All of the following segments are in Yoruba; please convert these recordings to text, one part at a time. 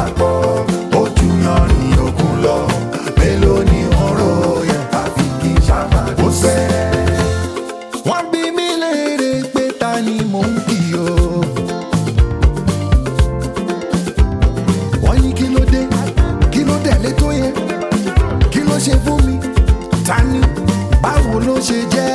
máa gbọ́ ojú yanrìn òkun lọ mélòó ni wọ́n rò yẹn àfi kí n ṣá máa dúpẹ́. Wọ́n bí mi léèrè pé ta ni mò ń kì o. Wọ́n ní kí ló dé lé tó yẹ kí ló ṣe fún mi ta ni báwo ló ṣe jẹ́.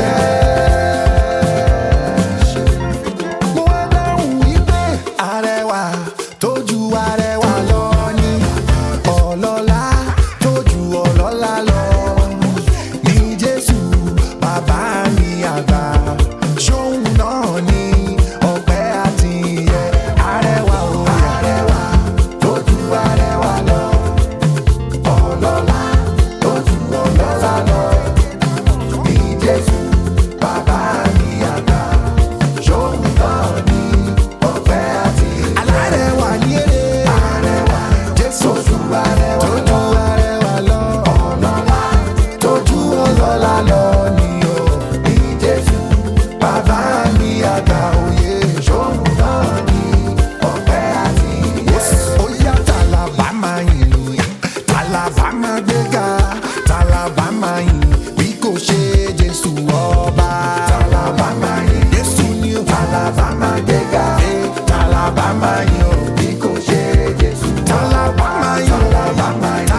Mo wá dáhùn wípé arẹwà tó ju arẹwà lọ ni ọlọ́lá tó ju ọlọ́lá lọ ní Jésù bàbá mi àgbà ṣóun náà ni ọpẹ́ àti ìyẹ. Arẹwà o arẹwà tó ju arẹwà lọ ọlọ́lá tó ju ọlọ́lá lọ ní Jésù bàbá mi àgbà ṣóun náà ni ọpẹ́ àti ìyẹ. Alárẹwà ní èrè arẹwà Jésù tó ju arẹwà lọ ọlọ́lá tó ju ọlọ́lá lọ ni o ní Jésù bàbá mi àgbà òye ṣóun náà ni ọpẹ́ àti ìyẹ. Ó yá tàlàbà máa yìn tàlàbà máa gbéga tàlàbà máa yìn bí kò ṣe Jésù ọba. Tàlàbà máa yìn Jésù ni o. Tàlàbà máa gbéga tàlàbà máa yìn o bí kò ṣe Jésù. Tàlàbà máa yìn tàlàbà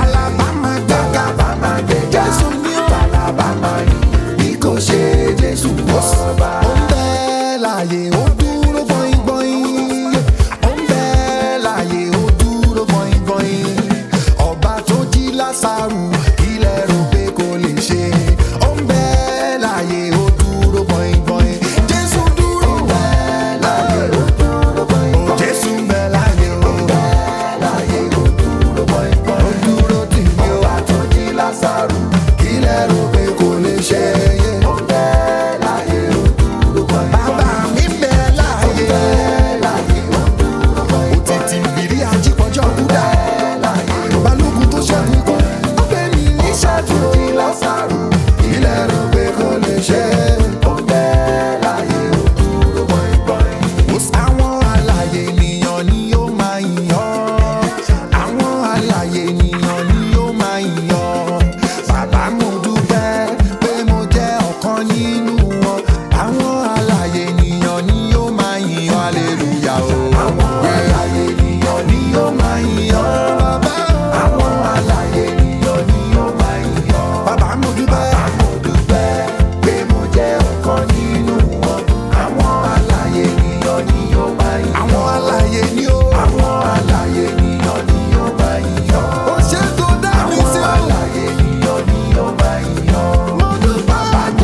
máa gbéga Jésù ni o. Tàlàbà máa yìn bí kò ṣe Jésù ọba. Ó ń bẹ láàyè ó dúró gbọ̀ngbọ̀n. Ó ń bẹ láàyè ó dúró gbọ̀ngbọ̀n. Ọba tó jí Lásárù ilẹ̀ rò pé kò lè ṣe. Ó ń bẹ láàyè ó dúró gbọ̀ngbọ̀n. Jésù dúró. Ó ń bẹ láàyè ó dúró gbọ̀ngbọ̀n. Jésù ń bẹ láàyè ó. Ó ń bẹ láàyè ó dúró gbọ̀ngbọ̀n. Ó dúró tì mí o. Ọba tó jí Lásárù ilẹ̀ rò pé kò lè ṣe. Ó ń bẹ láàyè ó dúró gbọ̀ngbọ̀n. Bàbá mi ń bẹ láàyè. Ó ń bẹ láàyè ó dúró gbọ̀ngbọ̀n. Òtítì ìbírí ajípọ̀jọ́ kúdà. Balógun tó ṣẹ́gun ikú. Ó gbé mi ní ṣáájú di Lásárù. Ilẹ̀ rò pé kò lè ṣe. Ó ń bẹ láàyè ó dúró gbọ̀ngbọ̀n. Àwọn alààyè ènìyàn ni ó máa yìn ọ́. Àwọn alààyè ènìyàn ni ó máa yìn ọ́. Bàbá mo dúpẹ́ pé mo jẹ́ ọ̀kan nínú wọn. Àwọn alààyè ènìyàn ni ó máa yìn ọ́. Hallelujah o. Àwọn alààyè ènìyàn ni ó máa yìn ọ́. Bàbá àwọn alààyè ènìyàn ni ó máa yìn ọ́. Bàbá mo dúpẹ́ pé mo jẹ́ ọ̀kan nínú wọn. Àwọn alààyè ènìyàn ni ó máa yìn ọ́. Àwọn alààyè ni ó. Àwọn alààyè ènìyàn ni ó máa yìn ọ́. Ó ṣe tó dá mi sí o. Àwọn alààyè ènìyàn ni ó máa yìn ọ́. Mo dúpẹ́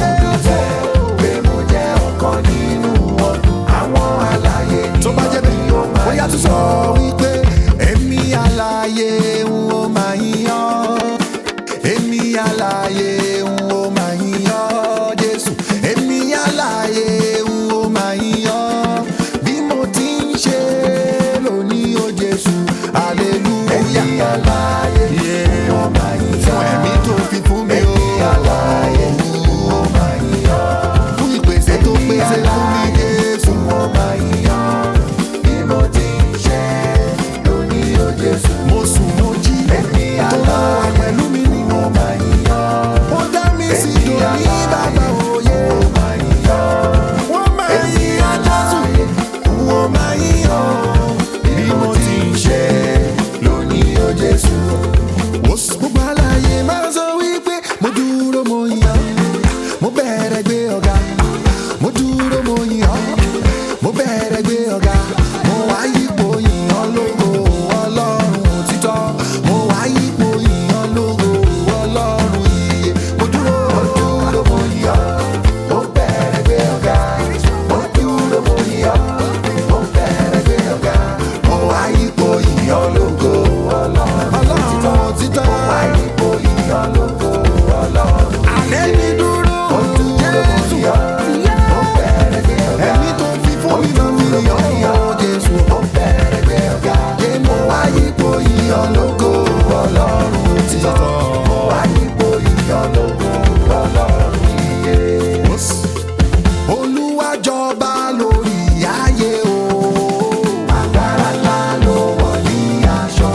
pé mo jẹ́ ọ̀kan nínú wọn. Àwọn alààyè ènìyàn ni ó máa yìn ọ́. Ó yá tún sọ wípé èmi alààyè ń ó máa yìn ọ́. Èmi alààyè ń ó máa yìn ọ́ Jésù. Èmi alààyè ń ó máa yìn ọ́. Bí mo ti ń ṣe lónìí o Jésù. Hallelujah. Èmi alààyè ń ó máa yìn ọ́. Fún ẹ̀mí tó fi fún mi o. Èmi alààyè ń ó máa yìn ọ́. Fún ìpèsè tó pèsè fún mi Jésù. Ó máa yìn ọ́. Bí mo ti ń ṣe lónìí o Jésù. Mo sùn mo jí. Èmi alààyè pẹ̀lú mi ni mo máa yìn ọ́. Ó dá mi sí dòní bàbá òye. Ó máa yìn ọ́. Wọ́n máa yìn ọ́ Jésù. Wọ́n máa yìn ọ́. Bí mo ti ń ṣe lónìí o Jésù. Gbogbo alààyè máa sọ wípé mo dúró mo yìn ọ́. Mo bẹ̀rẹ̀ gbé ọ̀gá. Mo dúró mo yìn ọ́. Mo bẹ̀rẹ̀ gbé ọ̀gá. Mo wá yípo yìn ọ́ lógo Ọlọ́run òtítọ́. Mo wá yípo yìn ọ́ lógo Ọlọ́run ìyè. Mo dúró mo yìn ọ́. Mo bẹ̀rẹ̀ gbé ọ̀gá. Mo dúró mo yìn ọ́. Mo bẹ̀rẹ̀ gbé ọ̀gá. Mo wá yípo yìn ọ́ lógo Ọlọ́run òtítọ́. Mo wá yípo yìn ọ́ lógo Ọlọ́run ìyè. Àlẹ́ mi dúró Jésù. Mo bẹ̀rẹ̀ gbé ọ̀gá. Ẹ̀mí tó fi fún mi máa fi yìn ọ́ Jésù. Mo bẹ̀rẹ̀ gbé ọ̀gá. Mo wá yípo yìn ọ́ lógo Ọlọ́run òtítọ́. Mo wá yípo yìn ọ́ lógo Ọlọ́run ìyè. Olúwa jọba lórí ayé o. Agbára ńlá ló wọ̀ ní aṣọ.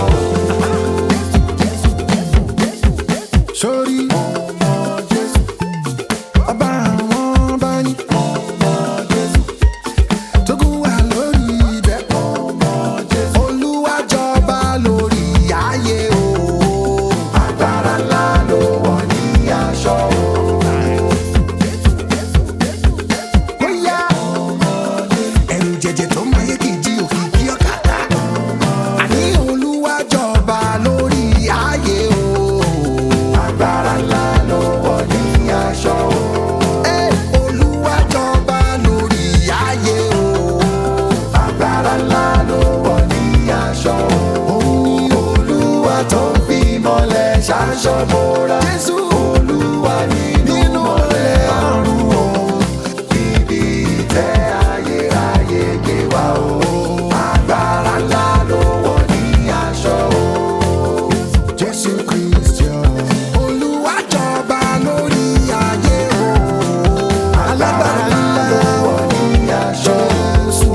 bóra. Jésù Olúwa nínú mọ́lẹ̀ ọ̀run o. Ibi ìtẹ́ ayérayé gbé wa o. Agbára ńlá ló wọ̀ ní aṣọ o. Jésù Kristi Olúwa jọba lórí ayé o. Alágbára ńlá ló wọ̀ ní aṣọ Jésù.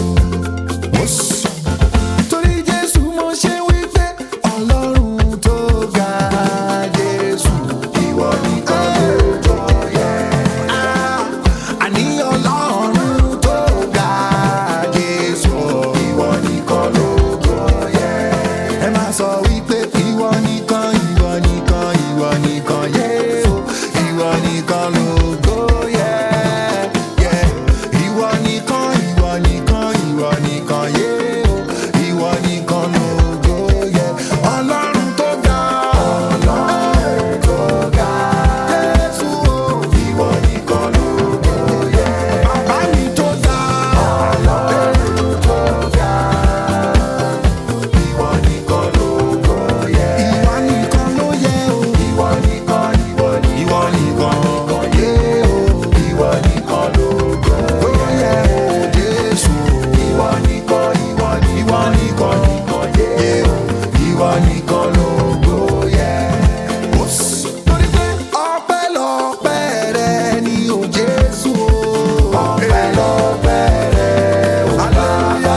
Torí Jésù mo ṣe wípé Ọlọ́run tó ga Jésù ìwọ nìkan ló yẹ. Àní Ọlọ́run tó ga Jésù ìwọ nìkan ló yẹ. Ẹ máa sọ wípé ìwọ nìkan ìwọ nìkan ìwọ nìkan yẹ o. Ìwọ nìkan ló yẹ. Ìwọ nìkan ìwọ nìkan ìwọ nìkan yẹ o. Ìwọ nìkan ló yẹ. Ọlọ́run tó ga Ọlọ́run tó ga Jésù o. Ìwọ nìkan ló yẹ. Bàbá mi tó ga Ọlọ́run tó ga. Ìwọ nìkan ló yẹ. Ìwọ nìkan ló yẹ o. Ìwọ nìkan ìwọ nìkan yẹ o. Ìwọ nìkan ló yẹ o Jésù. Ìwọ nìkan ìwọ nìkan yẹ o. Ìwọ nìkan ló yẹ. Torí pé ọpẹ́lọpẹ́ rẹ ni o Jésù o. Ọpẹ́lọpẹ́ rẹ o Bàbá.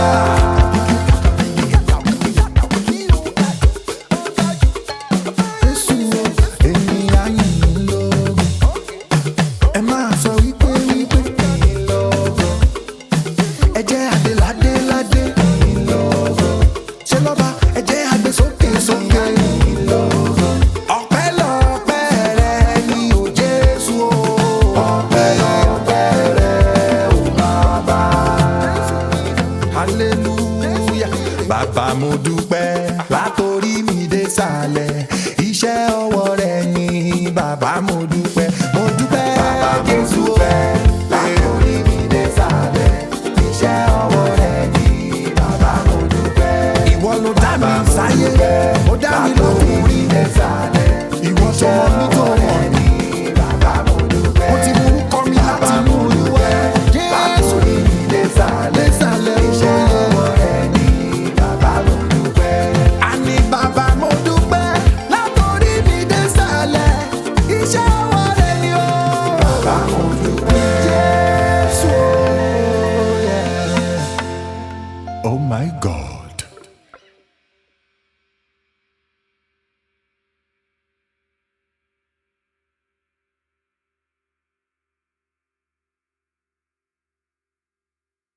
Jésù o, ènìyàn yìí lógo. Ẹ máa sọ wípé yìí lógo. Ẹ jẹ́ adé ládé ládé yìí lógo. Ṣé lọ́ba ẹ jẹ́ adé sókè sókè yìí lógo. Ọpẹ́lọpẹ́ rẹ ni o Jésù o. Ọpẹ́lọpẹ́ rẹ o Bàbá. Hallelujah. Bàbá mo dúpẹ́ látòrí mi dé sàlẹ̀. Iṣẹ́ ọwọ́ rẹ ni bàbá mo dúpẹ́.